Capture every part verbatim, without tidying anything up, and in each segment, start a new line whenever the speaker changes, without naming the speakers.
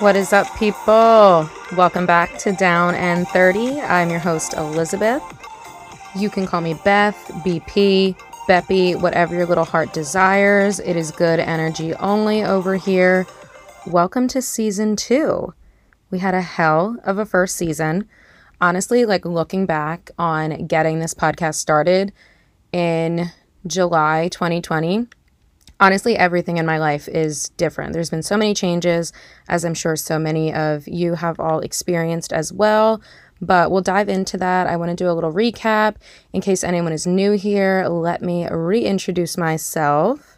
What is up, people? Welcome back to Down and thirty. I'm your host, Elizabeth. You can call me Beth, B P, Beppy, whatever your little heart desires. It is good energy only over here. Welcome to season two. We had a hell of a first season. Honestly, like looking back on getting this podcast started in July twenty twenty, honestly, everything in my life is different. There's been so many changes, as I'm sure so many of you have all experienced as well. But we'll dive into that. I want to do a little recap. In case anyone is new here, let me reintroduce myself.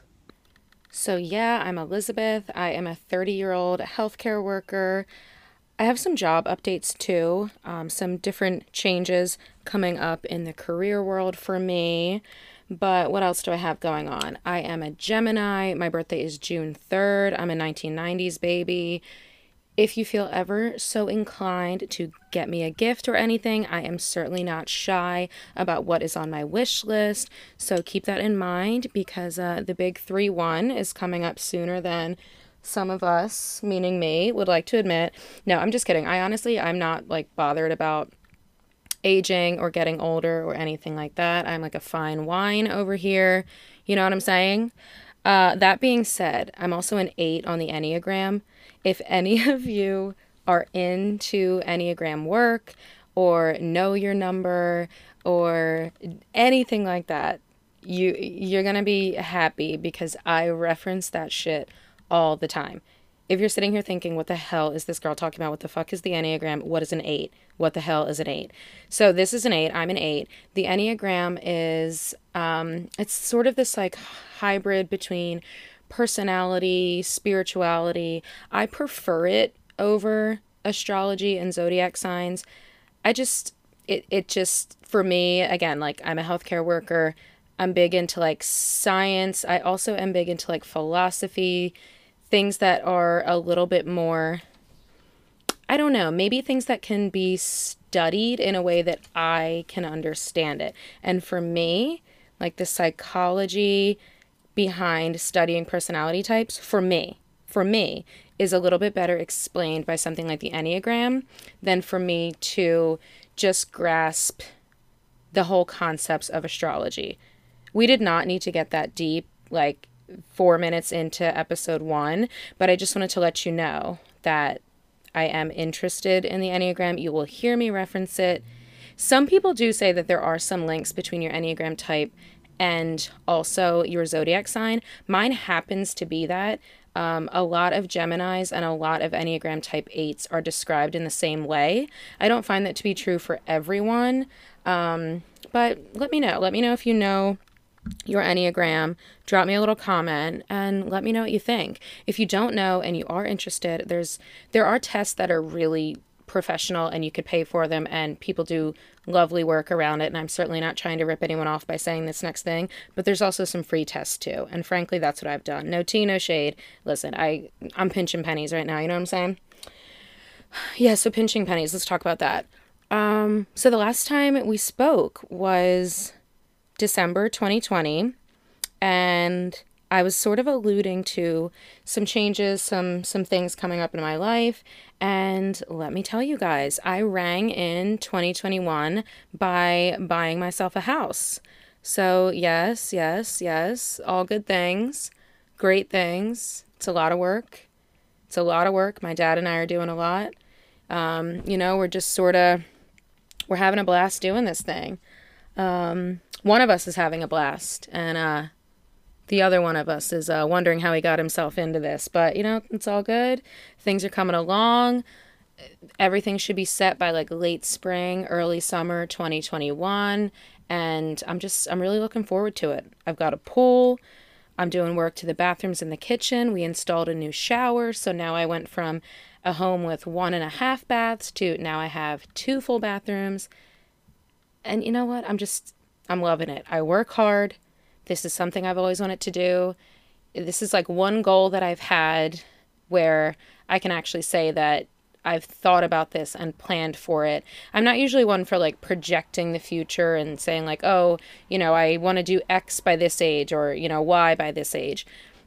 So yeah, I'm Elizabeth. I am a thirty-year-old healthcare worker. I have some job updates too, um, some different changes coming up in the career world for me. But what else do I have going on? I am a Gemini. My birthday is June third. I'm a nineteen nineties baby. If you feel ever so inclined to get me a gift or anything, I am certainly not shy about what is on my wish list. So keep that in mind because uh, the big three one is coming up sooner than some of us, meaning me, would like to admit. No, I'm just kidding. I honestly, I'm not like bothered about aging or getting older or anything like that. I'm like a fine wine over here. You know what I'm saying? Uh, that being said, I'm also an eight on the Enneagram. If any of you are into Enneagram work or know your number or anything like that, you you're gonna be happy because I reference that shit all the time. If you're sitting here thinking, what the hell is this girl talking about? What the fuck is the Enneagram? What is an eight? What the hell is an eight? So this is an eight. I'm an eight. The Enneagram is, um, it's sort of this like hybrid between personality, spirituality. I prefer it over astrology and zodiac signs. I just, it, it just, for me, again, like I'm a healthcare worker. I'm big into like science. I also am big into like philosophy, things that are a little bit more, I don't know, maybe things that can be studied in a way that I can understand it. And for me, like the psychology behind studying personality types, for me, for me, is a little bit better explained by something like the Enneagram than for me to just grasp the whole concepts of astrology. We did not need to get that deep, like, four minutes into episode one, but I just wanted to let you know that I am interested in the Enneagram. You will hear me reference it. Some people do say that there are some links between your Enneagram type and also your zodiac sign. Mine happens to be that. Um, a lot of Geminis and a lot of Enneagram type eights are described in the same way. I don't find that to be true for everyone, um, but let me know. Let me know if you know your Enneagram. Drop me a little comment and let me know what you think. If you don't know and you are interested, there's there are tests that are really professional and you could pay for them and people do lovely work around it, and I'm certainly not trying to rip anyone off by saying this next thing, but there's also some free tests too, and frankly that's what I've done. No tea, no shade. Listen, I I'm pinching pennies right now, you know what I'm saying? Yeah, so pinching pennies, let's talk about that. Um so the last time we spoke was December twenty twenty, and I was sort of alluding to some changes, some some things coming up in my life, and let me tell you guys, I rang in twenty twenty-one by buying myself a house. So yes, yes, yes, all good things, great things. It's a lot of work. It's a lot of work. My dad and I are doing a lot. Um, you know, we're just sort of, we're having a blast doing this thing. Um, one of us is having a blast, and uh, the other one of us is uh, wondering how he got himself into this. But, you know, it's all good. Things are coming along. Everything should be set by like late spring, early summer twenty twenty-one. And I'm just, I'm really looking forward to it. I've got a pool. I'm doing work to the bathrooms in the kitchen. We installed a new shower. So now I went from a home with one and a half baths to now I have two full bathrooms. And you know what? I'm just, I'm loving it. I work hard. This is something I've always wanted to do. This is like one goal that I've had where I can actually say that I've thought about this and planned for it. I'm not usually one for like projecting the future and saying like, oh, you know, I want to do X by this age or, you know, Y by this age.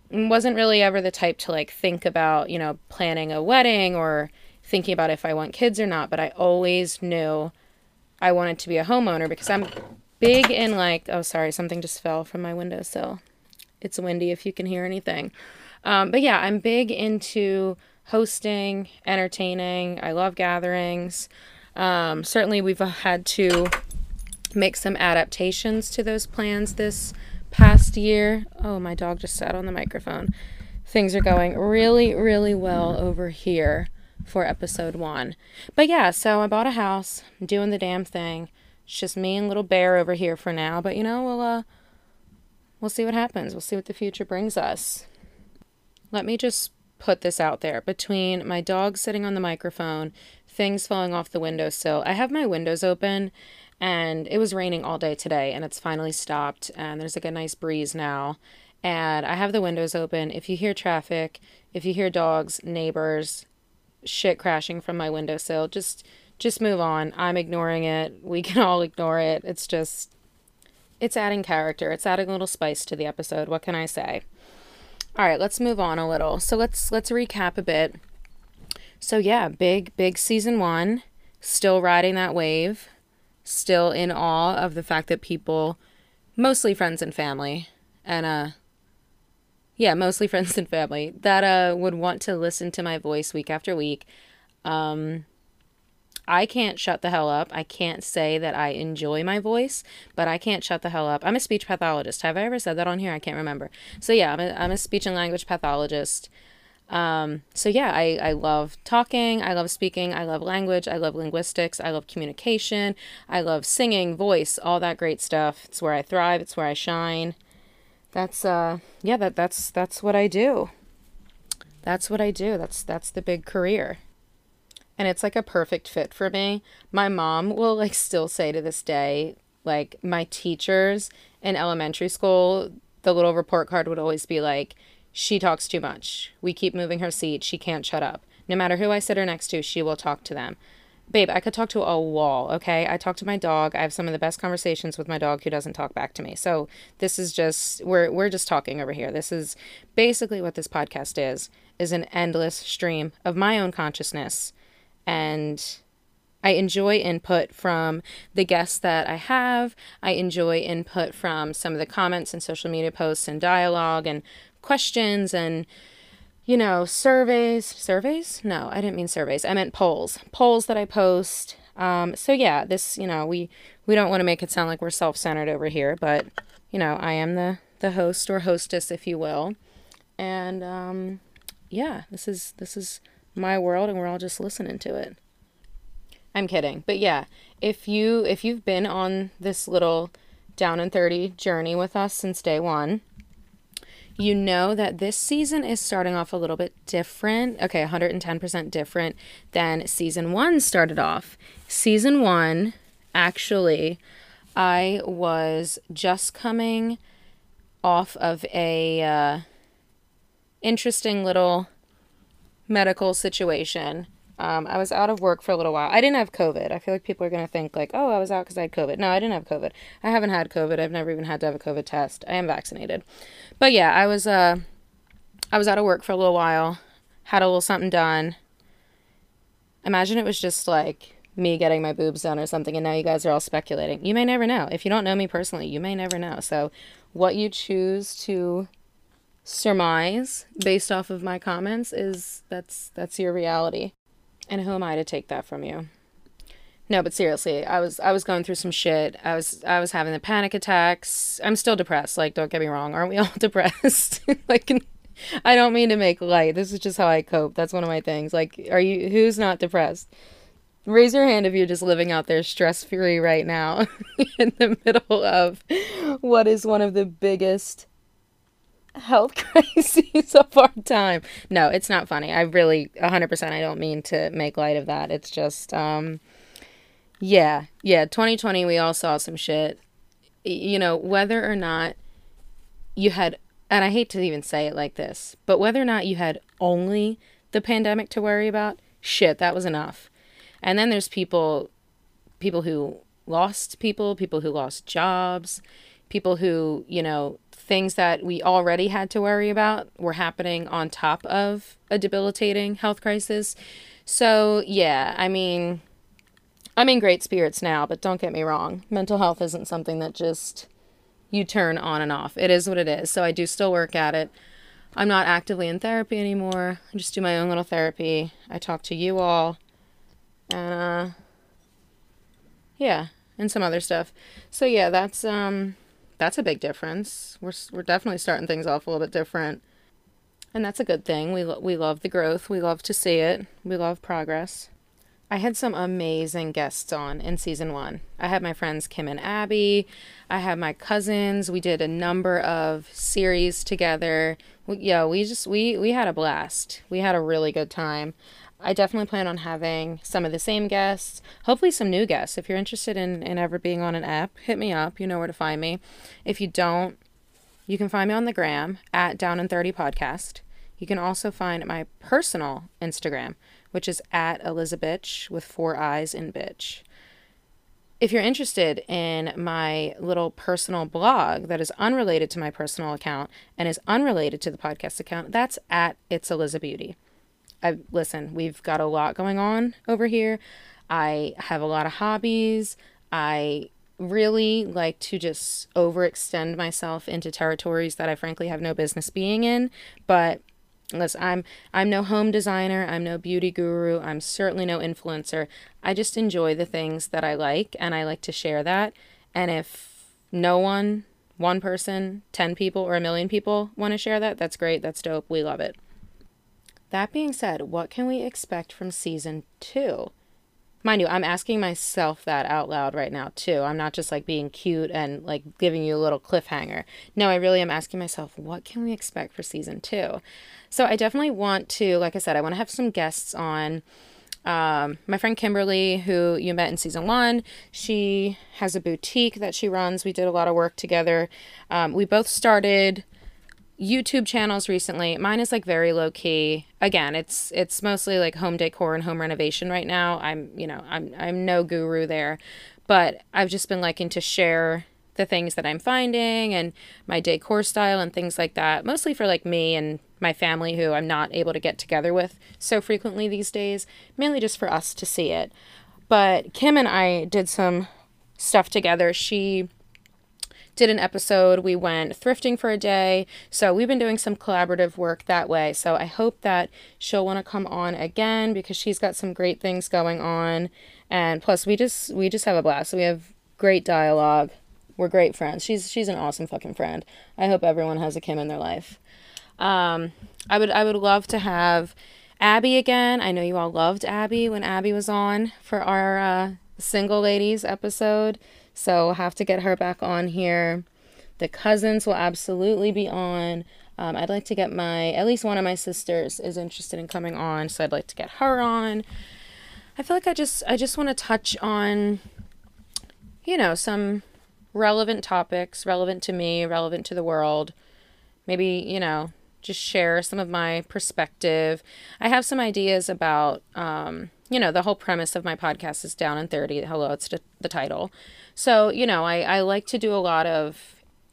wasn't really ever the type to like think about, you know, planning a wedding or thinking about if I want kids or not, but I always knew I wanted to be a homeowner because I'm big in like, oh, sorry, something just fell from my windowsill. It's windy if you can hear anything. Um, but yeah, I'm big into hosting, entertaining. I love gatherings. Um, certainly, we've had to make some adaptations to those plans this past year. Oh, my dog just sat on the microphone. Things are going really, really well over here for episode one. But yeah, so I bought a house, I'm doing the damn thing. It's just me and little bear over here for now. But you know, we'll uh, we'll see what happens. We'll see what the future brings us. Let me just put this out there. Between my dog sitting on the microphone, things falling off the windowsill, I have my windows open, and it was raining all day today, and it's finally stopped, and there's like a nice breeze now. And I have the windows open. If you hear traffic, if you hear dogs, neighbors, shit crashing from my windowsill, just just move on. I'm ignoring it. We can all ignore it. It's just, it's adding character. It's adding a little spice to the episode. What can I say? All right, let's move on a little. So let's let's recap a bit. So yeah, big big season one, still riding that wave, still in awe of the fact that people, mostly friends and family, and uh yeah, mostly friends and family, that uh would want to listen to my voice week after week. Um I can't shut the hell up. I can't say that I enjoy my voice, but I can't shut the hell up. I'm a speech pathologist. Have I ever said that on here? I can't remember. So yeah, I'm a, I'm a speech and language pathologist. Um, so yeah, I, I love talking. I love speaking. I love language. I love linguistics. I love communication. I love singing, voice, all that great stuff. It's where I thrive. It's where I shine. That's, uh, yeah, that, that's, that's what I do. That's what I do. That's, that's the big career. And it's like a perfect fit for me. My mom will like still say to this day, like my teachers in elementary school, the little report card would always be like, she talks too much. We keep moving her seat. She can't shut up. No matter who I sit her next to, she will talk to them. Babe, I could talk to a wall, okay? I talk to my dog. I have some of the best conversations with my dog who doesn't talk back to me. So this is just, we're we're just talking over here. This is basically what this podcast is, is an endless stream of my own consciousness. And I enjoy input from the guests that I have. I enjoy input from some of the comments and social media posts and dialogue and questions and, you know, surveys. Surveys? No, I didn't mean surveys. I meant polls. Polls that I post. Um, so yeah, this, you know, we, we don't want to make it sound like we're self-centered over here, but, you know, I am the, the host or hostess, if you will. And, um, yeah, this is, this is my world, and we're all just listening to it. I'm kidding. But yeah, if you if you've been on this little down and thirty journey with us since day one, you know that this season is starting off a little bit different. Okay, one hundred ten percent different than season one started off. Season one, actually, I was just coming off of a uh, interesting little medical situation. Um, I was out of work for a little while. I didn't have COVID. I feel like people are going to think like, oh, I was out because I had COVID. No, I didn't have COVID. I haven't had COVID. I've never even had to have a COVID test. I am vaccinated. But yeah, I was, uh, I was out of work for a little while, had a little something done. Imagine it was just like me getting my boobs done or something, and now you guys are all speculating. You may never know. If you don't know me personally, you may never know. So what you choose to surmise based off of my comments is that's that's your reality, and who am I to take that from you? No, but seriously, I was I was going through some shit. I was I was having the panic attacks. I'm still depressed. Like, don't get me wrong. Aren't we all depressed? Like, I don't mean to make light. This is just how I cope. That's one of my things. Like, are you? Who's not depressed? Raise your hand if you're just living out there stress-free right now in the middle of what is one of the biggest health crises of our time. No, it's not funny. I really, one hundred percent, I don't mean to make light of that. It's just, um, yeah, yeah, twenty twenty, we all saw some shit. You know, whether or not you had, and I hate to even say it like this, but whether or not you had only the pandemic to worry about, shit, that was enough. And then there's people, people who lost people, people who lost jobs, people who, you know, things that we already had to worry about were happening on top of a debilitating health crisis. So, yeah, I mean, I'm in great spirits now, but don't get me wrong. Mental health isn't something that just you turn on and off. It is what it is. So I do still work at it. I'm not actively in therapy anymore. I just do my own little therapy. I talk to you all. And, uh, yeah, and some other stuff. So, yeah, that's, um, that's a big difference. We're, we're definitely starting things off a little bit different. And that's a good thing. We, lo- we love the growth. We love to see it. We love progress. I had some amazing guests on in season one. I had my friends Kim and Abby. I had my cousins. We did a number of series together. We, yeah, we just, we, we had a blast. We had a really good time. I definitely plan on having some of the same guests, hopefully some new guests. If you're interested in, in ever being on an app, hit me up. You know where to find me. If you don't, you can find me on the gram at Down and thirty Podcast. You can also find my personal Instagram, which is at Elizabeth with four eyes in bitch. If you're interested in my little personal blog that is unrelated to my personal account and is unrelated to the podcast account, that's at It's Eliza Beauty. I listen, we've got a lot going on over here. I have a lot of hobbies. I really like to just overextend myself into territories that I frankly have no business being in. But listen, I'm I'm no home designer. I'm no beauty guru. I'm certainly no influencer. I just enjoy the things that I like, and I like to share that. And if no one, one person, ten people, or a million people want to share that, that's great. That's dope. We love it. That being said, what can we expect from season two? Mind you, I'm asking myself that out loud right now, too. I'm not just, like, being cute and, like, giving you a little cliffhanger. No, I really am asking myself, what can we expect for season two? So I definitely want to, like I said, I want to have some guests on. Um, my friend Kimberly, who you met in season one, she has a boutique that she runs. We did a lot of work together. Um, we both started YouTube channels recently. Mine is like very low key. Again, it's it's mostly like home decor and home renovation right now. I'm, you know, I'm I'm no guru there, but I've just been liking to share the things that I'm finding and my decor style and things like that, mostly for like me and my family who I'm not able to get together with so frequently these days, mainly just for us to see it. But Kim and I did some stuff together. She did an episode. We went thrifting for a day. So we've been doing some collaborative work that way. So I hope that she'll want to come on again because she's got some great things going on. And plus we just we just have a blast. We have great dialogue. We're great friends. She's she's an awesome fucking friend. I hope everyone has a Kim in their life. Um, I would I would love to have Abby again. I know you all loved Abby when Abby was on for our uh, single ladies episode. So we'll have to get her back on here. The cousins will absolutely be on. Um, I'd like to get my, at least one of my sisters is interested in coming on. So I'd like to get her on. I feel like I just, I just want to touch on, you know, some relevant topics, relevant to me, relevant to the world. Maybe, you know, just share some of my perspective. I have some ideas about, um, you know, the whole premise of my podcast is Down and thirty. Hello, it's the, the title. So, you know, I, I like to do a lot of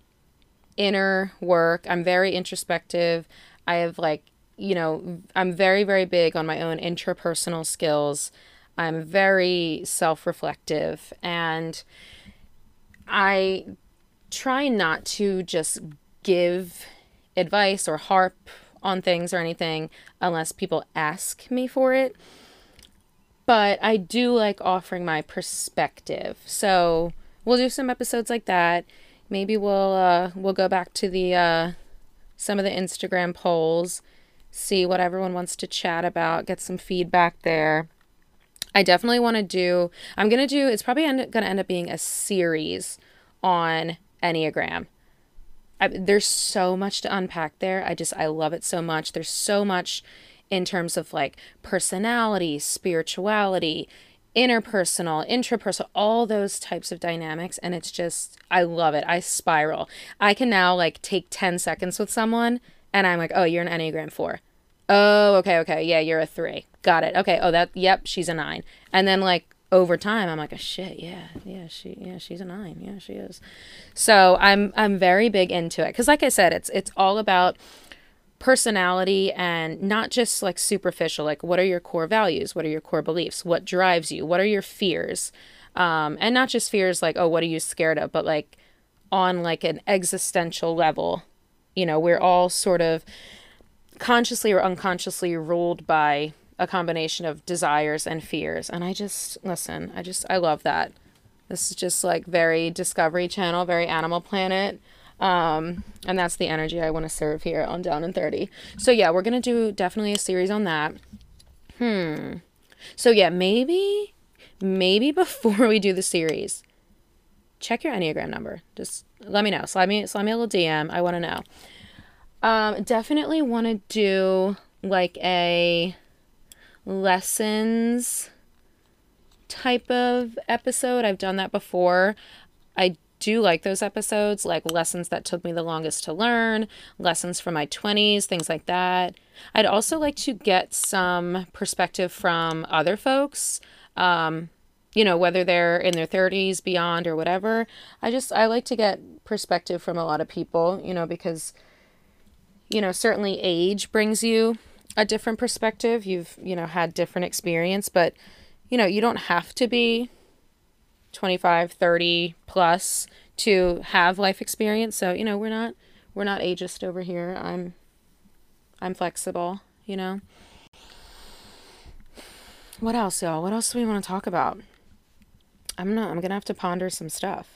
inner work. I'm very introspective. I have like, you know, I'm very, very big on my own intrapersonal skills. I'm very self-reflective, and I try not to just give advice or harp on things or anything unless people ask me for it. But I do like offering my perspective. So we'll do some episodes like that. Maybe we'll uh, we'll go back to the uh, some of the Instagram polls, see what everyone wants to chat about, get some feedback there. I definitely want to do, I'm going to do, it's probably going to end up being a series on Enneagram. I, there's so much to unpack there. I just, I love it so much. There's so much in terms of like personality, spirituality, interpersonal, intrapersonal, all those types of dynamics. And it's just, I love it. I spiral. I can now like take ten seconds with someone and I'm like, oh, you're an Enneagram four. Oh, okay, okay. Yeah, you're a three. Got it. Okay. Oh, that, yep, she's a nine. And then like, over time, I'm like, oh shit, yeah, yeah, she, yeah, she's a nine, yeah, she is. So I'm, I'm very big into it because, like I said, it's, it's all about personality and not just like superficial. Like, what are your core values? What are your core beliefs? What drives you? What are your fears? Um, and not just fears like, oh, what are you scared of? But like on like an existential level, you know, we're all sort of consciously or unconsciously ruled by a combination of desires and fears. And I just, listen, I just, I love that. This is just like very Discovery Channel, very Animal Planet. Um, and that's the energy I want to serve here on Down and thirty. So yeah, we're going to do definitely a series on that. Hmm. So yeah, maybe, maybe before we do the series, check your Enneagram number. Just let me know. Slide me, slide me a little D M. I want to know. Um, definitely want to do like a lessons type of episode. I've done that before. I do like those episodes, like lessons that took me the longest to learn, lessons from my twenties, things like that. I'd also like to get some perspective from other folks, um, you know, whether they're in their thirties, beyond, or whatever. I just, I like to get perspective from a lot of people, you know, because, you know, certainly age brings you a different perspective. You've, you know, had different experience, but, you know, you don't have to be twenty-five, thirty plus to have life experience. So, you know, we're not, we're not ageist over here. I'm, I'm flexible, you know. What else, y'all? What else do we want to talk about? I'm not, I'm going to have to ponder some stuff.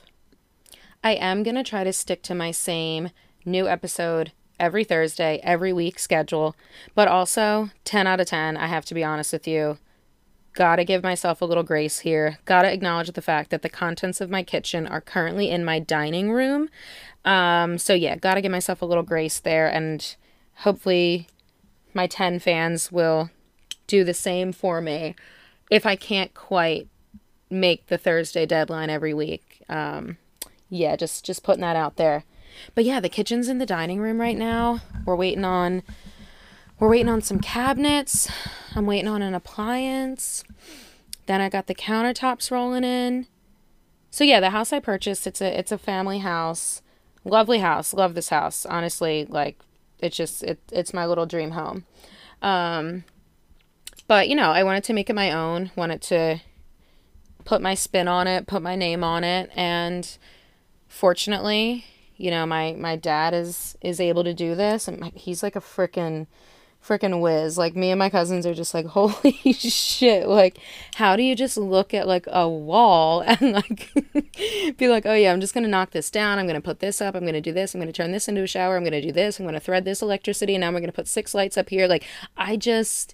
I am going to try to stick to my same new episode every Thursday, every week schedule, but also ten out of ten, I have to be honest with you. Gotta give myself a little grace here. Gotta acknowledge the fact that the contents of my kitchen are currently in my dining room. Um, so yeah, gotta give myself a little grace there, and hopefully my ten fans will do the same for me if I can't quite make the Thursday deadline every week. Um, yeah, just, just putting that out there. But yeah, the kitchen's in the dining room right now. We're waiting on, we're waiting on some cabinets. I'm waiting on an appliance. Then I got the countertops rolling in. So yeah, the house I purchased, it's a, it's a family house. Lovely house. Love this house. Honestly, like, it's just, it, it's my little dream home. Um, but you know, I wanted to make it my own, wanted to put my spin on it, put my name on it. And fortunately, you know, my, my dad is, is able to do this. And he's like a freaking, freaking whiz. Like, me and my cousins are just like, holy shit. Like, how do you just look at like a wall and like be like, oh yeah, I'm just going to knock this down. I'm going to put this up. I'm going to do this. I'm going to turn this into a shower. I'm going to do this. I'm going to thread this electricity. And now we're going to put six lights up here. Like, I just,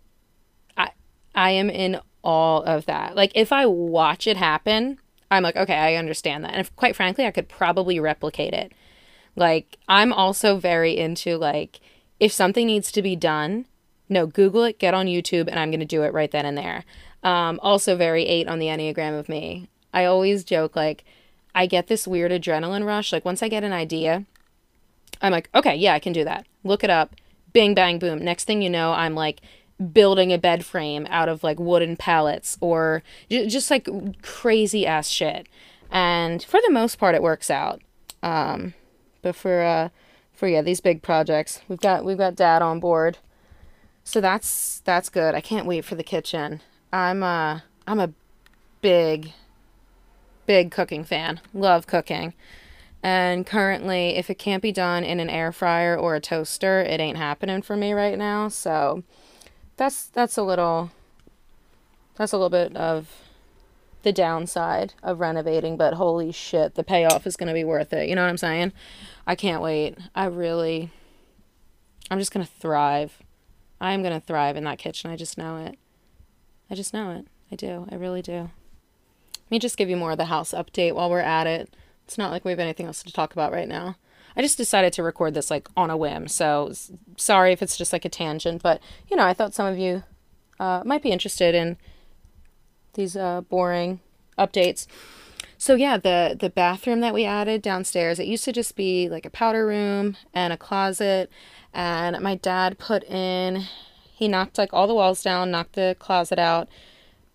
I, I am in all of that. Like, if I watch it happen, I'm like, okay, I understand that. And if, quite frankly, I could probably replicate it. Like, I'm also very into, like, if something needs to be done, no, Google it, get on YouTube, and I'm going to do it right then and there. Um, also very eight on the Enneagram of me. I always joke, like, I get this weird adrenaline rush. Like, once I get an idea, I'm like, okay, yeah, I can do that. Look it up. Bing, bang, boom. Next thing you know, I'm, like, building a bed frame out of like wooden pallets or j- just like crazy ass shit. And for the most part, it works out. Um, but for, uh, for, yeah, these big projects, we've got, we've got dad on board. So that's, that's good. I can't wait for the kitchen. I'm, uh, I'm a big, big cooking fan. Love cooking. And currently, if it can't be done in an air fryer or a toaster, it ain't happening for me right now. So That's that's a little, that's a little bit of the downside of renovating, but holy shit, the payoff is going to be worth it. You know what I'm saying? I can't wait. I really, I'm just going to thrive. I am going to thrive in that kitchen. I just know it. I just know it. I do. I really do. Let me just give you more of the house update while we're at it. It's not like we have anything else to talk about right now. I just decided to record this like on a whim, so sorry if it's just like a tangent, but you know, I thought some of you uh, might be interested in these uh, boring updates. So yeah, the the bathroom that we added downstairs, it used to just be like a powder room and a closet, and my dad put in, he knocked like all the walls down, knocked the closet out,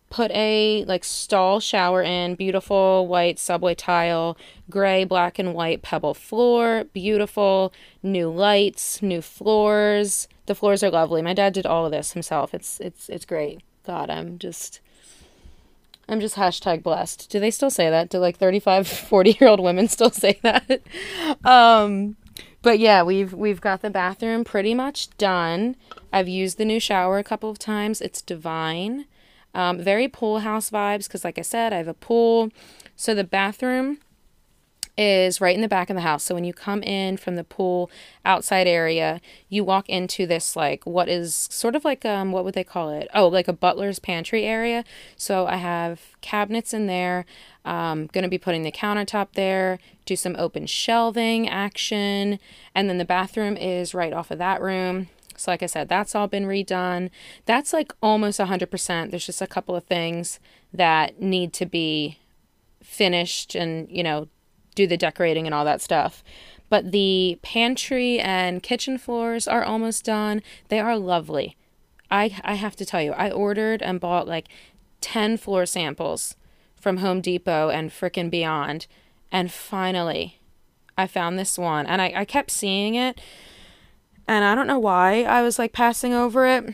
put a like stall shower in, beautiful white subway tile, gray, black and white pebble floor, beautiful, new lights, new floors. The floors are lovely. My dad did all of this himself. It's it's it's great. God, I'm just I'm just hashtag blessed. Do they still say that? Do like thirty-five, forty year old women still say that? um but yeah, we've we've got the bathroom pretty much done. I've used the new shower a couple of times. It's divine. Um, very pool house vibes because, like I said, I have a pool. So the bathroom is right in the back of the house. So when you come in from the pool outside area, you walk into this, like, what is sort of like, um, what would they call it? Oh, like a butler's pantry area. So I have cabinets in there. Um, going to be putting the countertop there, do some open shelving action. And then the bathroom is right off of that room. So like I said, that's all been redone. That's like almost one hundred percent. There's just a couple of things that need to be finished and, you know, do the decorating and all that stuff. But the pantry and kitchen floors are almost done. They are lovely. I, I have to tell you, I ordered and bought like ten floor samples from Home Depot and frickin' beyond. And finally, I found this one. And I, I kept seeing it. And I don't know why I was like passing over it.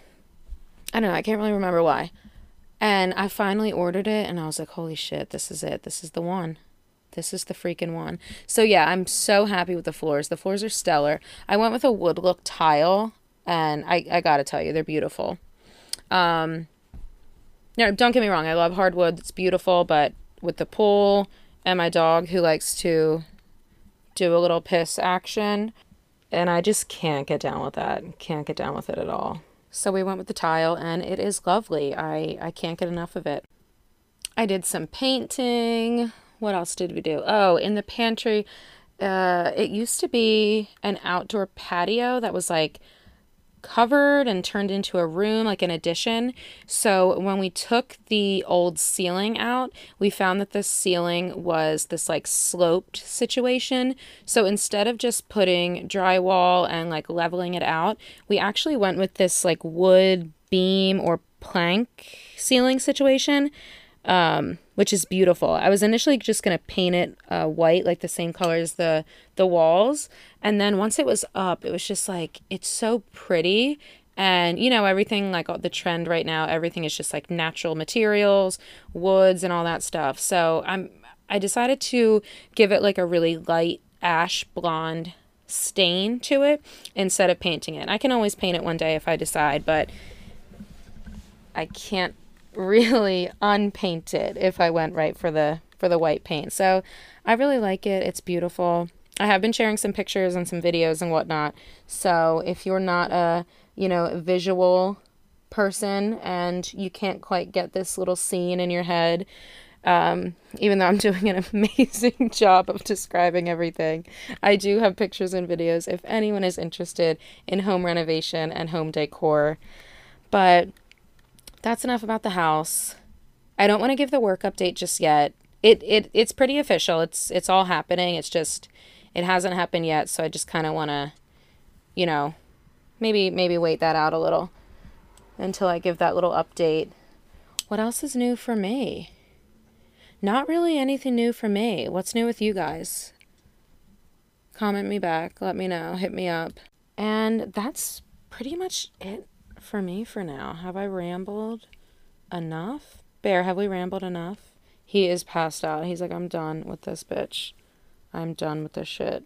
I don't know. I can't really remember why. And I finally ordered it and I was like, holy shit, this is it. This is the one. This is the freaking one. So yeah, I'm so happy with the floors. The floors are stellar. I went with a wood look tile and I, I gotta tell you, they're beautiful. Um, no, don't get me wrong. I love hardwood. It's beautiful. But with the pool and my dog who likes to do a little piss action, and I just can't get down with that. Can't get down with it at all. So we went with the tile, and it is lovely. I, I can't get enough of it. I did some painting. What else did we do? Oh, in the pantry, uh, it used to be an outdoor patio that was like covered and turned into a room, like an addition. So when we took the old ceiling out, we found that the ceiling was this like sloped situation. So instead of just putting drywall and like leveling it out, we actually went with this like wood beam or plank ceiling situation, um, which is beautiful. I was initially just going to paint it uh, white, like the same color as the, the walls. And then once it was up, it was just like, it's so pretty. And, you know, everything, like the trend right now, everything is just like natural materials, woods and all that stuff. So I'm, I decided to give it like a really light ash blonde stain to it instead of painting it. I can always paint it one day if I decide, but I can't really unpaint it if I went right for the for the white paint. So I really like it. It's beautiful. I have been sharing some pictures and some videos and whatnot. So if you're not a, you know, visual person and you can't quite get this little scene in your head, um, even though I'm doing an amazing job of describing everything, I do have pictures and videos if anyone is interested in home renovation and home decor. But that's enough about the house. I don't want to give the work update just yet. It it it's pretty official. It's it's all happening. It's just it hasn't happened yet, so I just kind of want to, you know, maybe maybe wait that out a little until I give that little update. What else is new for me? Not really anything new for me. What's new with you guys? Comment me back. Let me know. Hit me up. And that's pretty much it for me for now. Have I rambled enough? Bear, have we rambled enough? He is passed out. He's like, I'm done with this bitch. I'm done with this shit.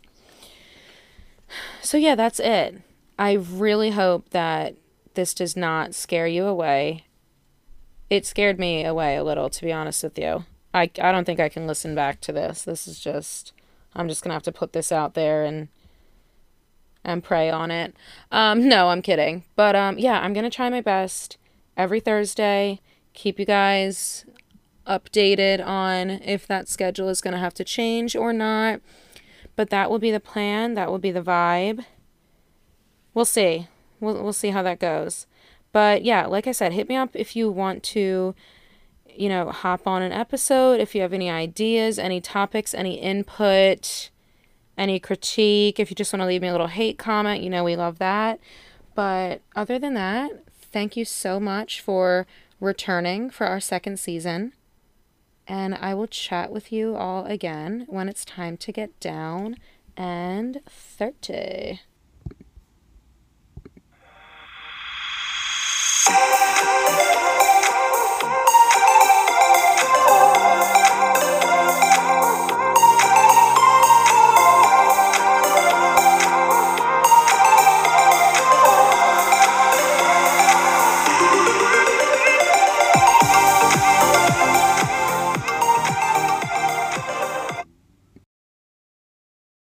So yeah, that's it. I really hope that this does not scare you away. It scared me away a little, to be honest with you. I, I don't think I can listen back to this. This is just, I'm just going to have to put this out there and and pray on it. Um, no, I'm kidding. But um, yeah, I'm going to try my best every Thursday. Keep you guys updated on if that schedule is going to have to change or not. But that will be the plan. That will be the vibe. We'll see. We'll, we'll see how that goes. But yeah, like I said, hit me up if you want to, you know, hop on an episode. If you have any ideas, any topics, any input, any critique, if you just want to leave me a little hate comment, you know, we love that. But other than that, thank you so much for returning for our second season. And I will chat with you all again when it's time to get down and thirty.